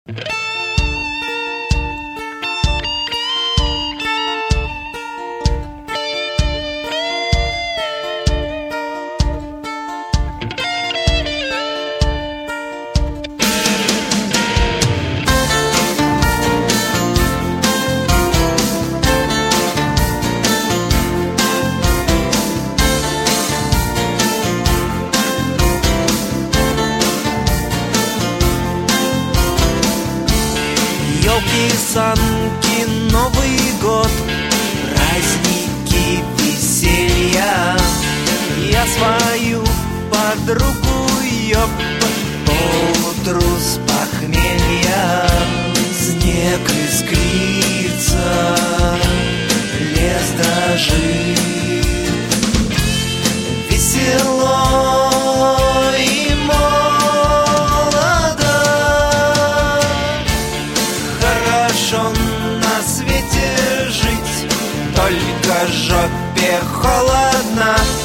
Санки, Новый год, праздники, веселья. Я свою подругу ёб поутру с похмелья. Снег искрится, лес дрожит, весело и молодо. Хорошо на свете жить, только жопе холодно.